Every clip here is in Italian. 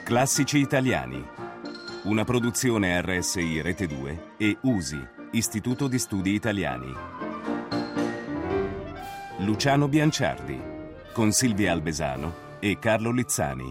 Classici italiani. Una produzione RSI Rete 2 e USI, Istituto di Studi Italiani. Luciano Bianciardi, con Silvia Albesano e Carlo Lizzani.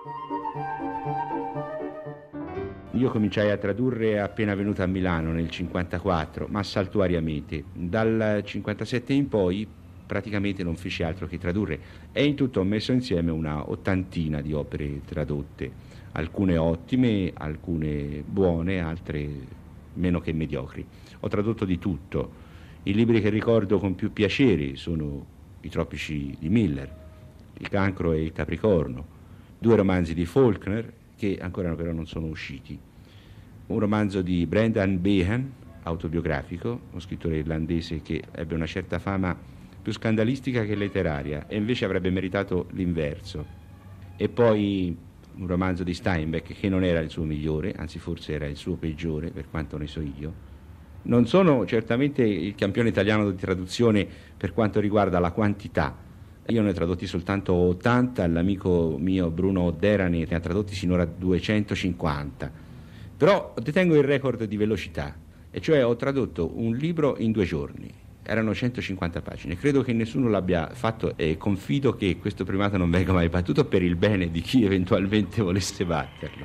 Io cominciai a tradurre appena venuto a Milano nel 1954, ma saltuariamente. Dal 1957 in poi praticamente non feci altro che tradurre e in tutto ho messo insieme una ottantina di opere tradotte, alcune ottime, alcune buone, altre meno che mediocri. Ho tradotto di tutto. I libri che ricordo con più piacere sono I tropici di Miller, Il cancro e il capricorno, 2 romanzi di Faulkner che ancora però non sono usciti, un romanzo di Brendan Behan, autobiografico, uno scrittore irlandese che ebbe una certa fama più scandalistica che letteraria e invece avrebbe meritato l'inverso, e poi un romanzo di Steinbeck che non era il suo migliore, anzi forse era il suo peggiore per quanto ne so io. Non sono certamente il campione italiano di traduzione per quanto riguarda la quantità. Io ne ho tradotti soltanto 80, l'amico mio Bruno Derani ne ha tradotti sinora 250. Però detengo il record di velocità, e cioè ho tradotto un libro in 2 giorni. Erano 150 pagine. Credo che nessuno l'abbia fatto e confido che questo primato non venga mai battuto per il bene di chi eventualmente volesse batterlo.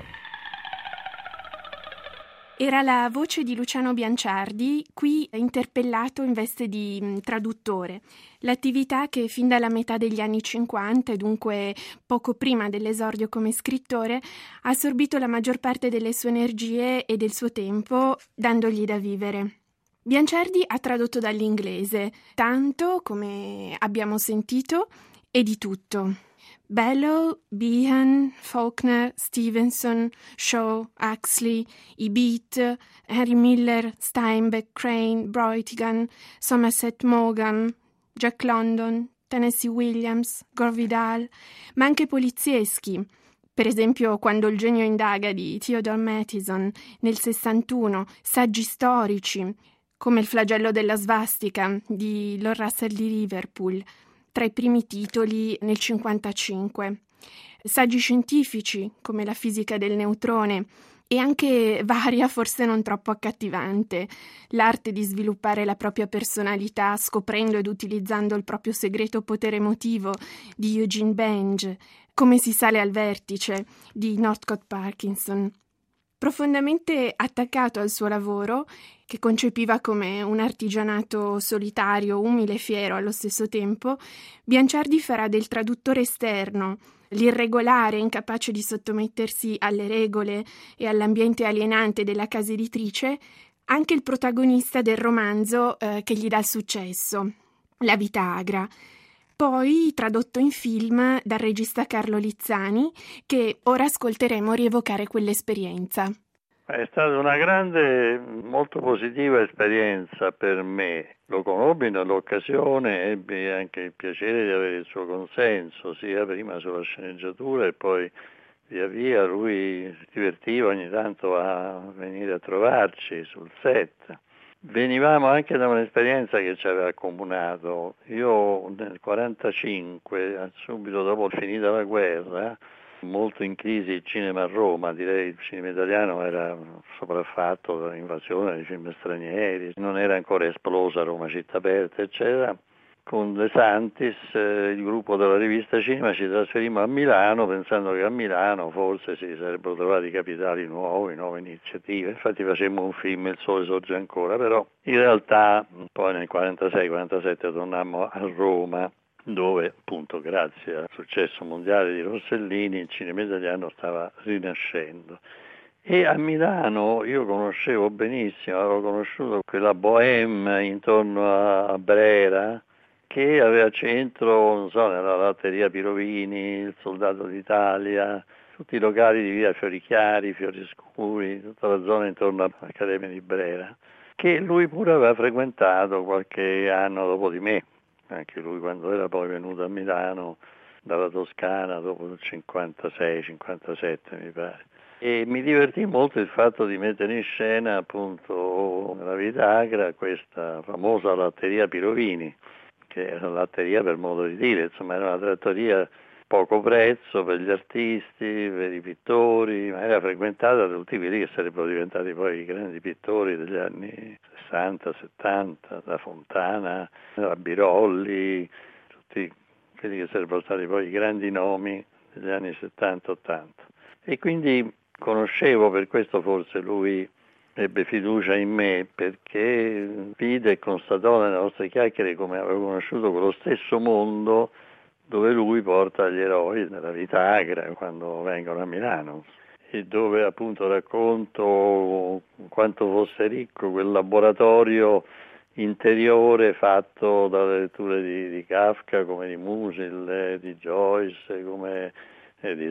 Era la voce di Luciano Bianciardi, qui interpellato in veste di traduttore. L'attività che fin dalla metà degli anni 50, e dunque poco prima dell'esordio come scrittore, ha assorbito la maggior parte delle sue energie e del suo tempo, dandogli da vivere. Bianciardi ha tradotto dall'inglese, tanto, come abbiamo sentito, e di tutto. Bellow, Behan, Faulkner, Stevenson, Shaw, Huxley, i Beat, Henry Miller, Steinbeck, Crane, Brautigan, Somerset Maugham, Jack London, Tennessee Williams, Gore Vidal, ma anche polizieschi. Per esempio, Quando il genio indaga di Theodore Mathison nel 61, saggi storici, come Il flagello della svastica di Lord Russell di Liverpool, tra i primi titoli nel 55. Saggi scientifici, come La fisica del neutrone, e anche varia, forse non troppo accattivante, L'arte di sviluppare la propria personalità scoprendo ed utilizzando il proprio segreto potere emotivo di Eugene Benge, Come si sale al vertice di Northcote Parkinson. Profondamente attaccato al suo lavoro, che concepiva come un artigianato solitario, umile e fiero allo stesso tempo, Bianciardi farà del traduttore esterno, l'irregolare, incapace di sottomettersi alle regole e all'ambiente alienante della casa editrice, anche il protagonista del romanzo che gli dà il successo, La vita agra. Poi tradotto in film dal regista Carlo Lizzani, che ora ascolteremo rievocare quell'esperienza. È stata una grande, molto positiva esperienza per me. Lo conobbi nell'occasione, ebbi anche il piacere di avere il suo consenso, sia prima sulla sceneggiatura e poi via via lui si divertiva ogni tanto a venire a trovarci sul set. Venivamo anche da un'esperienza che ci aveva accomunato. Io nel 1945, subito dopo finita la guerra, molto in crisi il cinema a Roma, direi il cinema italiano era sopraffatto dall'invasione dei film stranieri, non era ancora esplosa Roma città aperta, eccetera. Con De Santis, il gruppo della rivista Cinema, ci trasferimmo a Milano pensando che a Milano forse si sarebbero trovati capitali nuovi, nuove iniziative. Infatti facemmo un film, Il sole sorge ancora, però in realtà poi nel 46-47 tornammo a Roma, dove appunto grazie al successo mondiale di Rossellini il cinema italiano stava rinascendo. E a Milano io conoscevo benissimo, avevo conosciuto quella bohème intorno a Brera, che aveva centro, non so, nella latteria Pirovini, il Soldato d'Italia, tutti i locali di via Fiorichiari, Fioriescuri, tutta la zona intorno all'Accademia di Brera, che lui pure aveva frequentato qualche anno dopo di me, anche lui quando era poi venuto a Milano dalla Toscana dopo il 56-57 mi pare. E mi divertì molto il fatto di mettere in scena appunto La vita agra, questa famosa latteria Pirovini, che era latteria per modo di dire, insomma era una trattoria poco prezzo per gli artisti, per i pittori, ma era frequentata da tutti quelli che sarebbero diventati poi i grandi pittori degli anni 60, 70, da Fontana, da Birolli, tutti quelli che sarebbero stati poi i grandi nomi degli anni 70, 80. E quindi conoscevo, per questo forse lui ebbe fiducia in me, perché vide e constatò nelle nostre chiacchiere come avevo conosciuto quello stesso mondo dove lui porta gli eroi della vita agra quando vengono a Milano, e dove appunto racconto quanto fosse ricco quel laboratorio interiore fatto dalle letture di Kafka, come di Musil, di Joyce, come di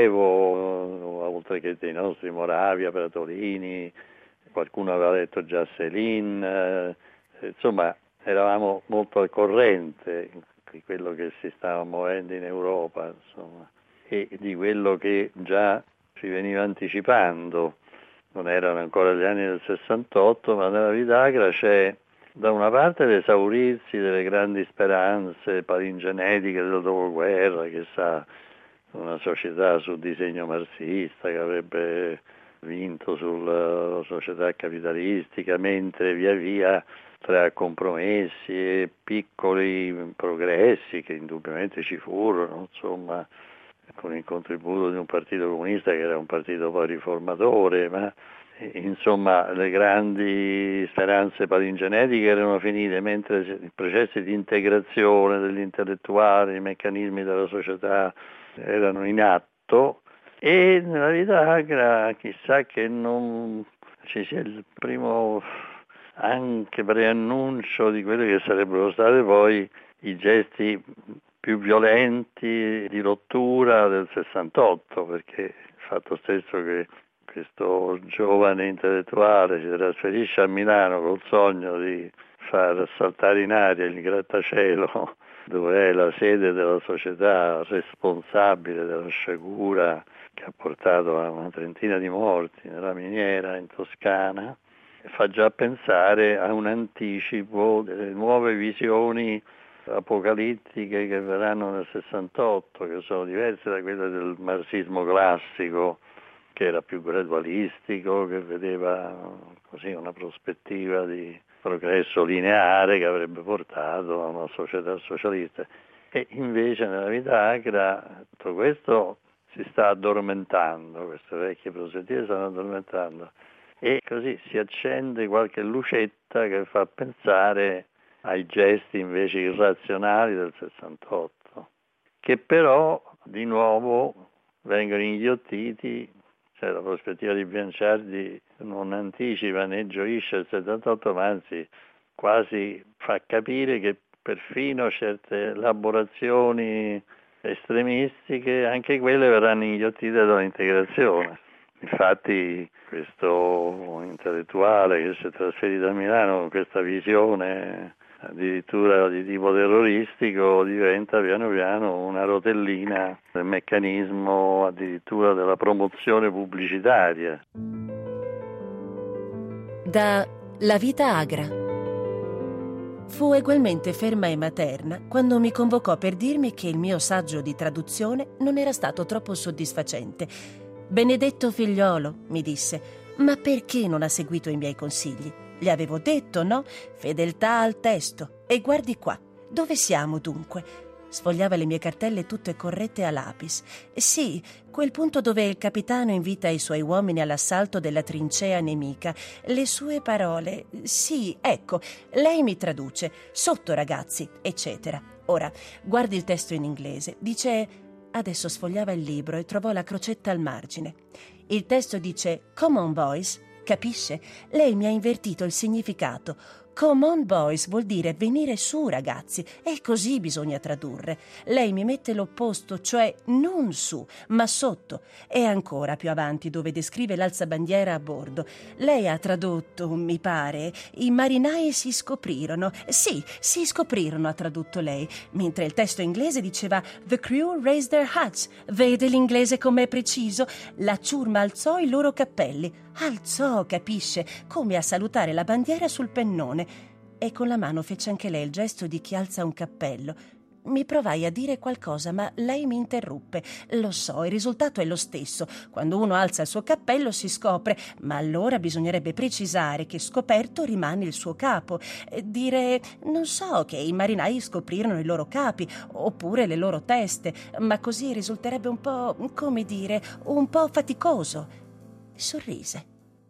Svevo, oltre che dei nostri Moravia, Pratolini, qualcuno aveva letto già Céline, insomma eravamo molto al corrente di quello che si stava muovendo in Europa, insomma, e di quello che già si veniva anticipando. Non erano ancora gli anni del 68, ma nella vita agra c'è da una parte l'esaurirsi delle grandi speranze palingenetiche del dopoguerra, che sa, una società sul disegno marxista che avrebbe vinto sulla società capitalistica, mentre via via tra compromessi e piccoli progressi che indubbiamente ci furono, insomma, con il contributo di un partito comunista che era un partito poi riformatore, ma insomma le grandi speranze palingenetiche erano finite, mentre i processi di integrazione degli intellettuali, i meccanismi della società erano in atto. E nella vita agra chissà che non ci sia il primo anche preannuncio di quelli che sarebbero stati poi i gesti più violenti di rottura del 68, perché il fatto stesso che questo giovane intellettuale si trasferisce a Milano col sogno di far saltare in aria il grattacielo, dove è la sede della società responsabile della sciagura che ha portato a una trentina di morti nella miniera in Toscana, fa già pensare a un anticipo delle nuove visioni apocalittiche che verranno nel 68, che sono diverse da quelle del marxismo classico, che era più gradualistico, che vedeva così una prospettiva di progresso lineare che avrebbe portato a una società socialista. E invece nella vita agra tutto questo si sta addormentando, queste vecchie prospettive stanno addormentando, e così si accende qualche lucetta che fa pensare ai gesti invece irrazionali del 68, che però di nuovo vengono inghiottiti. Cioè, la prospettiva di Bianciardi non anticipa né gioisce il 78, ma anzi quasi fa capire che perfino certe elaborazioni estremistiche, anche quelle verranno inghiottite dall'integrazione. Infatti questo intellettuale che si è trasferito a Milano con questa visione addirittura di tipo terroristico diventa piano piano una rotellina del meccanismo addirittura della promozione pubblicitaria. Da La vita agra. Fu egualmente ferma e materna quando mi convocò per dirmi che il mio saggio di traduzione non era stato troppo soddisfacente. «Benedetto figliolo», mi disse, «ma perché non ha seguito i miei consigli? Gli avevo detto, no? Fedeltà al testo. E guardi qua. Dove siamo dunque?» Sfogliava le mie cartelle tutte corrette a lapis. «Sì, quel punto dove il capitano invita i suoi uomini all'assalto della trincea nemica. Le sue parole. Sì, ecco, lei mi traduce. Sotto, ragazzi, eccetera. Ora, guardi il testo in inglese. Dice...» Adesso sfogliava il libro e trovò la crocetta al margine. Il testo dice «Come on, boys». Capisce? Lei mi ha invertito il significato. Come on, boys vuol dire venire su, ragazzi, e così bisogna tradurre. Lei mi mette l'opposto, cioè non su, ma sotto. E ancora più avanti, dove descrive l'alzabandiera a bordo, lei ha tradotto, mi pare, i marinai si scoprirono. Sì, si scoprirono, ha tradotto lei, mentre il testo inglese diceva The crew raised their hats. Vede l'inglese com'è preciso? La ciurma alzò i loro cappelli. Alzò, capisce, come a salutare la bandiera sul pennone. E con la mano fece anche lei il gesto di chi alza un cappello. Mi provai a dire qualcosa, ma lei mi interruppe. Lo so, il risultato è lo stesso. Quando uno alza il suo cappello si scopre, ma allora bisognerebbe precisare che scoperto rimane il suo capo. Dire, non so, che i marinai scoprirono i loro capi, oppure le loro teste, ma così risulterebbe un po', come dire, un po' faticoso. Sorrise.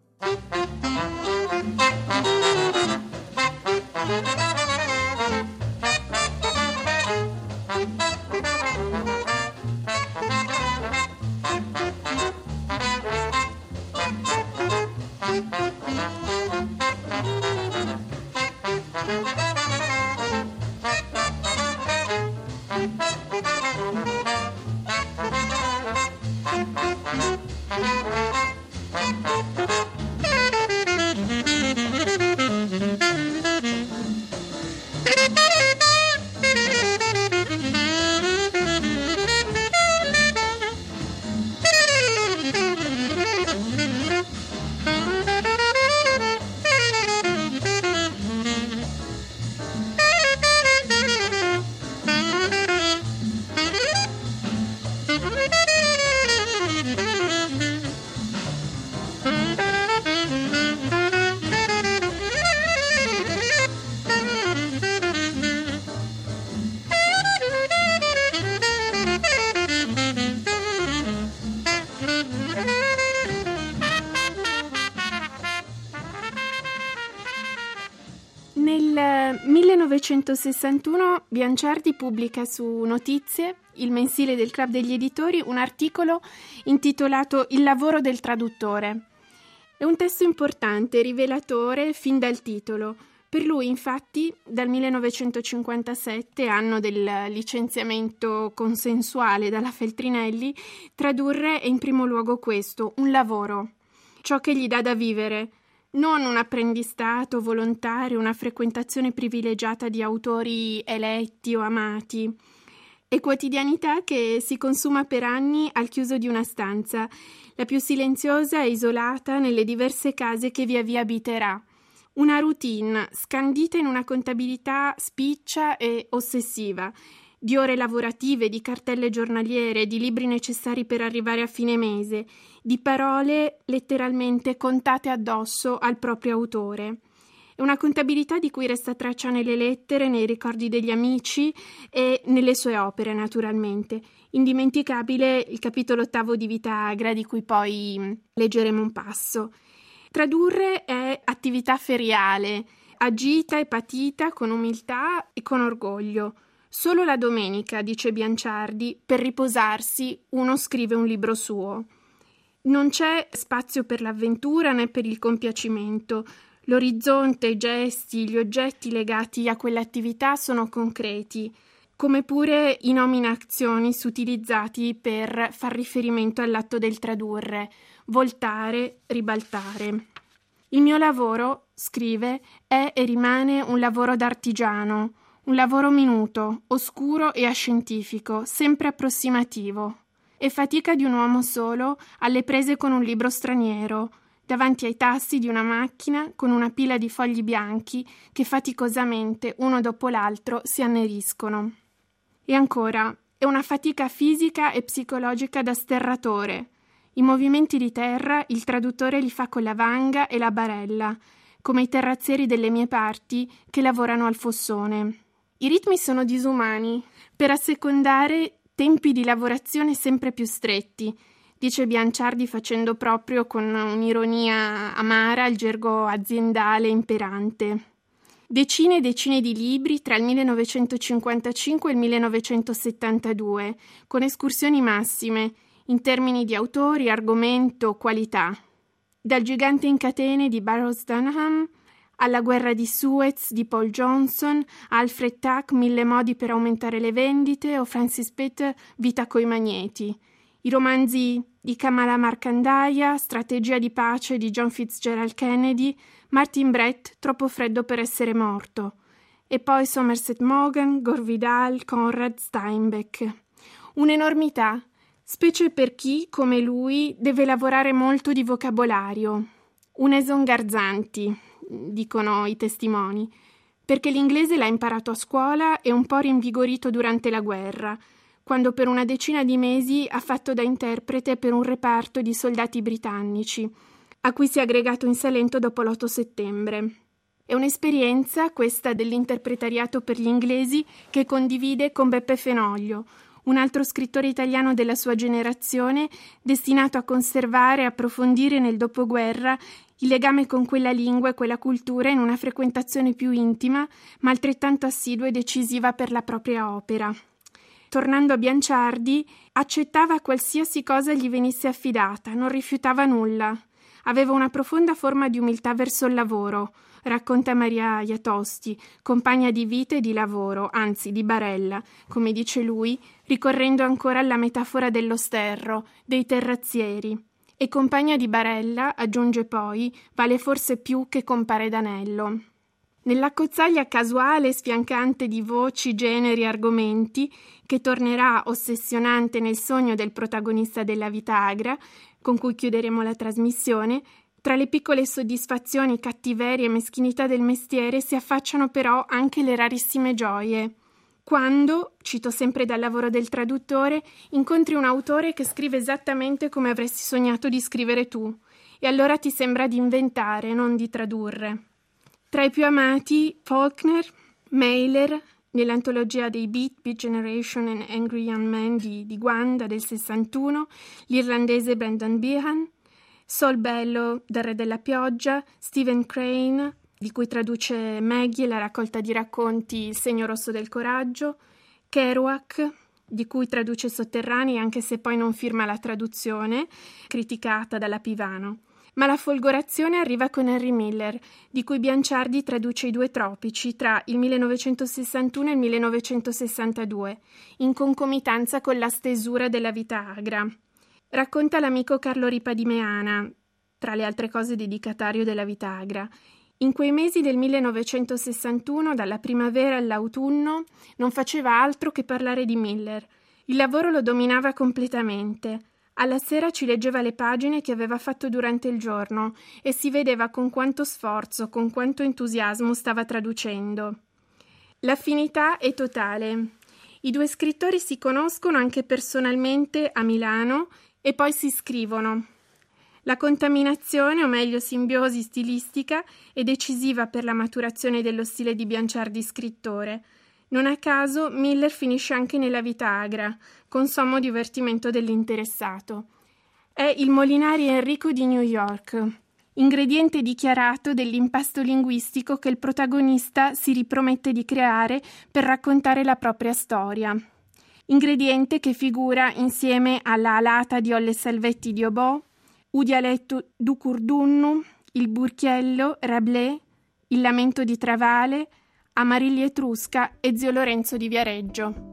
Nel 1961 Bianciardi pubblica su Notizie, il mensile del Club degli Editori, un articolo intitolato Il lavoro del traduttore. È un testo importante, rivelatore fin dal titolo. Per lui, infatti, dal 1957, anno del licenziamento consensuale dalla Feltrinelli, tradurre è in primo luogo questo, un lavoro, ciò che gli dà da vivere, non un apprendistato volontario, una frequentazione privilegiata di autori eletti o amati. È quotidianità che si consuma per anni al chiuso di una stanza, la più silenziosa e isolata nelle diverse case che via via abiterà. Una routine scandita in una contabilità spiccia e ossessiva, di ore lavorative, di cartelle giornaliere, di libri necessari per arrivare a fine mese, di parole letteralmente contate addosso al proprio autore. È una contabilità di cui resta traccia nelle lettere, nei ricordi degli amici e nelle sue opere, naturalmente. Indimenticabile il capitolo 8 di Vita Agra, di cui poi leggeremo un passo. Tradurre è attività feriale, agita e patita con umiltà e con orgoglio. Solo la domenica, dice Bianciardi, per riposarsi uno scrive un libro suo. Non c'è spazio per l'avventura né per il compiacimento. L'orizzonte, i gesti, gli oggetti legati a quell'attività sono concreti, come pure i nomi in azioni utilizzati per far riferimento all'atto del tradurre, voltare, ribaltare. Il mio lavoro, scrive, è e rimane un lavoro d'artigiano, un lavoro minuto, oscuro e ascientifico, sempre approssimativo. È fatica di un uomo solo alle prese con un libro straniero, davanti ai tasti di una macchina con una pila di fogli bianchi che faticosamente, uno dopo l'altro, si anneriscono. E ancora, è una fatica fisica e psicologica da sterratore. I movimenti di terra il traduttore li fa con la vanga e la barella, come i terrazzieri delle mie parti che lavorano al fossone. I ritmi sono disumani, per assecondare tempi di lavorazione sempre più stretti, dice Bianciardi facendo proprio con un'ironia amara il gergo aziendale imperante. Decine e decine di libri tra il 1955 e il 1972, con escursioni massime, in termini di autori, argomento, qualità. Dal Gigante in catene di Burroughs Dunham, alla Guerra di Suez di Paul Johnson, a Alfred Tuck, 1000 modi per aumentare le vendite, o Francis Pitt, Vita coi magneti. I romanzi di Kamala Markandaia, Strategia di pace di John Fitzgerald Kennedy, Martin Brett, Troppo freddo per essere morto. E poi Somerset Maugham, Gore Vidal, Conrad Steinbeck. Un'enormità, specie per chi, come lui, deve lavorare molto di vocabolario. Un esongarzanti, dicono i testimoni. perché l'inglese l'ha imparato a scuola e un po' rinvigorito durante la guerra, quando per una decina di mesi ha fatto da interprete per un reparto di soldati britannici, a cui si è aggregato in Salento dopo l'8 settembre. È un'esperienza, questa dell'interpretariato per gli inglesi, che condivide con Beppe Fenoglio, un altro scrittore italiano della sua generazione, destinato a conservare e approfondire nel dopoguerra il legame con quella lingua e quella cultura in una frequentazione più intima, ma altrettanto assidua e decisiva per la propria opera. Tornando a Bianciardi, accettava qualsiasi cosa gli venisse affidata, non rifiutava nulla. Aveva una profonda forma di umiltà verso il lavoro, racconta Maria Iatosti, compagna di vita e di lavoro, anzi di barella, come dice lui, ricorrendo ancora alla metafora dello sterro, dei terrazzieri. E compagna di barella, aggiunge poi, vale forse più che compare d'anello. Nell'accozzaglia casuale e sfiancante di voci, generi e argomenti, che tornerà ossessionante nel sogno del protagonista della Vita Agra, con cui chiuderemo la trasmissione, tra le piccole soddisfazioni, cattiverie e meschinità del mestiere si affacciano però anche le rarissime gioie. Quando, cito sempre dal lavoro del traduttore, incontri un autore che scrive esattamente come avresti sognato di scrivere tu, e allora ti sembra di inventare, non di tradurre. Tra i più amati, Faulkner, Mailer, nell'antologia dei Beat Generation and Angry Young Men di Guanda del 61, l'irlandese Brendan Behan, Sol Bello del Re della Pioggia, Stephen Crane, di cui traduce Maggie e la raccolta di racconti Il segno rosso del coraggio, Kerouac, di cui traduce Sotterranei anche se poi non firma la traduzione, criticata dalla Pivano. Ma la folgorazione arriva con Henry Miller, di cui Bianciardi traduce I due tropici tra il 1961 e il 1962, in concomitanza con la stesura della Vita Agra. Racconta l'amico Carlo Ripa di Meana, tra le altre cose dedicatario della Vita Agra. In quei mesi del 1961, dalla primavera all'autunno, non faceva altro che parlare di Miller. Il lavoro lo dominava completamente. Alla sera ci leggeva le pagine che aveva fatto durante il giorno e si vedeva con quanto sforzo, con quanto entusiasmo stava traducendo. L'affinità è totale. I due scrittori si conoscono anche personalmente a Milano e poi si scrivono. La contaminazione, o meglio simbiosi stilistica, è decisiva per la maturazione dello stile di Bianciardi scrittore. Non a caso Miller finisce anche nella Vita Agra, con sommo divertimento dell'interessato. È il Molinari Enrico di New York, ingrediente dichiarato dell'impasto linguistico che il protagonista si ripromette di creare per raccontare la propria storia. Ingrediente che figura insieme alla alata di Olle Salvetti di Obò, Udialetto du Curdunnu, il Burchiello, Rabelais, il Lamento di Travale, Amariglia Etrusca e Zio Lorenzo di Viareggio.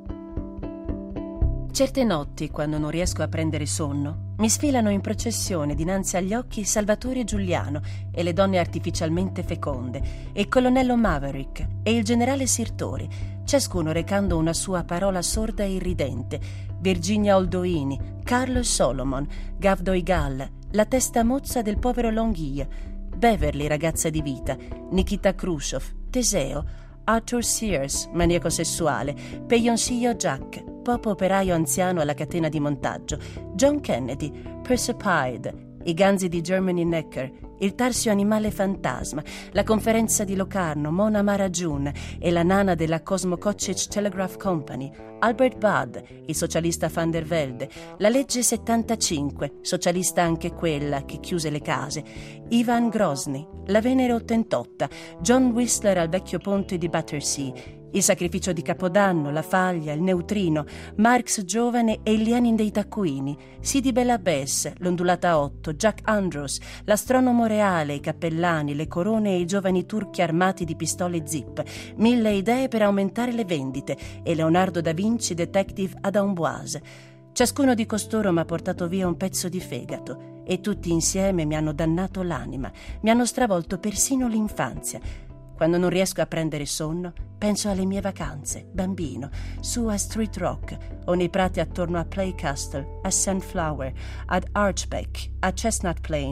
Certe notti, quando non riesco a prendere sonno, mi sfilano in processione dinanzi agli occhi Salvatore Giuliano e le donne artificialmente feconde, e il colonnello Maverick e il generale Sirtori, ciascuno recando una sua parola sorda e irridente, Virginia Oldoini, Carlo Solomon, Gav Doigal, la testa mozza del povero Longuille, Beverly, ragazza di vita, Nikita Khrushchev, Teseo, Arthur Sears, maniaco sessuale, Peyoncillo Jack, pop operaio anziano alla catena di montaggio, John Kennedy, Persepide, i ganzi di Germany Necker, il tarsio animale fantasma, la conferenza di Locarno, Mona Marajun e la nana della Cosmokocic Telegraph Company, Albert Budd, il socialista van der Velde, la legge 75, socialista anche quella che chiuse le case, Ivan Grozny, la Venere Ottentotta, John Whistler al vecchio ponte di Battersea, il sacrificio di Capodanno, la faglia, il neutrino, Marx giovane e il Lenin dei taccuini, Sidi Bellabès, l'ondulata 8, Jack Andrews, l'astronomo reale, i cappellani, le corone e i giovani turchi armati di pistole zip, 1000 idee per aumentare le vendite e Leonardo da Vinci, detective ad Amboise. Ciascuno di costoro mi ha portato via un pezzo di fegato e tutti insieme mi hanno dannato l'anima, mi hanno stravolto persino l'infanzia. Quando non riesco a prendere sonno, penso alle mie vacanze, bambino, su a Street Rock o nei prati attorno a Play Castle, a Sunflower, ad Archbeck, a Chestnut Plain,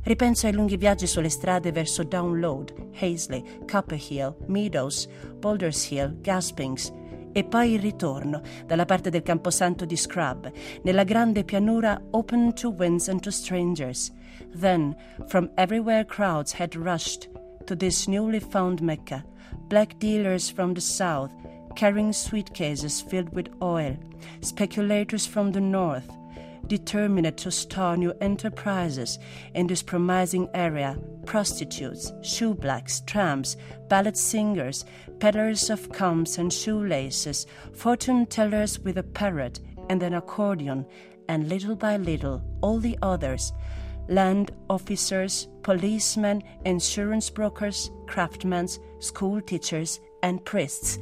Ripenso ai lunghi viaggi sulle strade verso Download, Hazley, Copper Hill, Meadows, Boulders Hill, Gaspings e poi il ritorno dalla parte del camposanto di Scrub, nella grande pianura open to winds and to strangers. Then, from everywhere crowds had rushed to this newly found Mecca, black dealers from the south carrying suitcases filled with oil, speculators from the north, determined to start new enterprises in this promising area, prostitutes, shoeblacks, tramps, ballad singers, peddlers of combs and shoelaces, fortune tellers with a parrot and an accordion, and little by little all the others, land officers, policemen, insurance brokers, craftsmen, school teachers, and priests.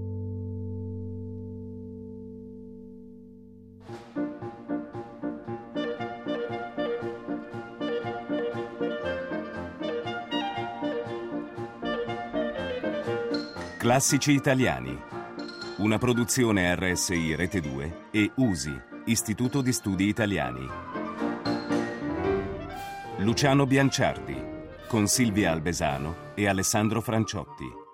Classici italiani. Una produzione RSI Rete 2 e USI, Istituto di Studi Italiani. Luciano Bianciardi, con Silvia Albesano e Alessandro Franciotti.